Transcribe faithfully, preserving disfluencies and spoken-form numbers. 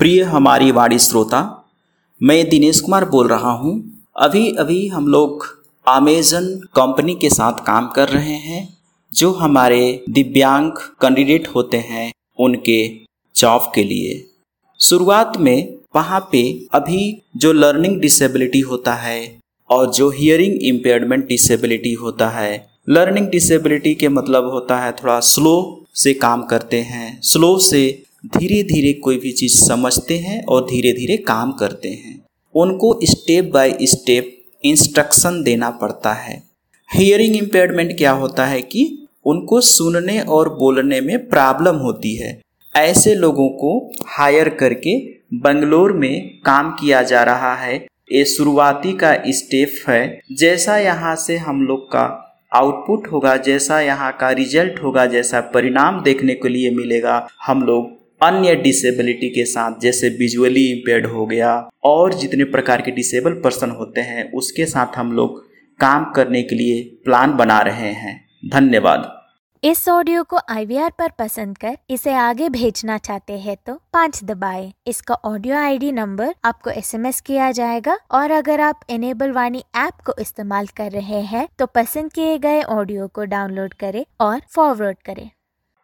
प्रिय हमारी वाणी श्रोता, मैं दिनेश कुमार बोल रहा हूँ। अभी अभी हम लोग अमेजन कंपनी के साथ काम कर रहे हैं, जो हमारे दिव्यांग कैंडिडेट होते हैं उनके जॉब के लिए। शुरुआत में वहाँ पे अभी जो लर्निंग डिसेबिलिटी होता है और जो हियरिंग इम्पेयरमेंट डिसेबिलिटी होता है, लर्निंग डिसेबिलिटी के मतलब होता है थोड़ा स्लो से काम करते हैं, स्लो से धीरे धीरे कोई भी चीज़ समझते हैं और धीरे धीरे काम करते हैं। उनको स्टेप बाय स्टेप इंस्ट्रक्शन देना पड़ता है। हियरिंग इम्पेयरमेंट क्या होता है कि उनको सुनने और बोलने में प्रॉब्लम होती है। ऐसे लोगों को हायर करके बेंगलोर में काम किया जा रहा है। ये शुरुआती का स्टेप है। जैसा यहाँ से हम लोग का आउटपुट होगा, जैसा यहाँ का रिजल्ट होगा, जैसा परिणाम देखने के लिए मिलेगा, हम लोग अन्य डिसेबिलिटी के साथ, जैसे विजुअली इम्पेयर्ड हो गया और जितने प्रकार के डिसेबल पर्सन होते हैं, उसके साथ हम लोग काम करने के लिए प्लान बना रहे हैं। धन्यवाद। इस ऑडियो को आई वी आर पर पसंद कर इसे आगे भेजना चाहते हैं तो पाँच दबाएं। इसका ऑडियो आई डी नंबर आपको एस एम एस किया जाएगा और अगर आप इनेबल वाणी ऐप को इस्तेमाल कर रहे हैं तो पसंद किए गए ऑडियो को डाउनलोड करें और फॉरवर्ड करें।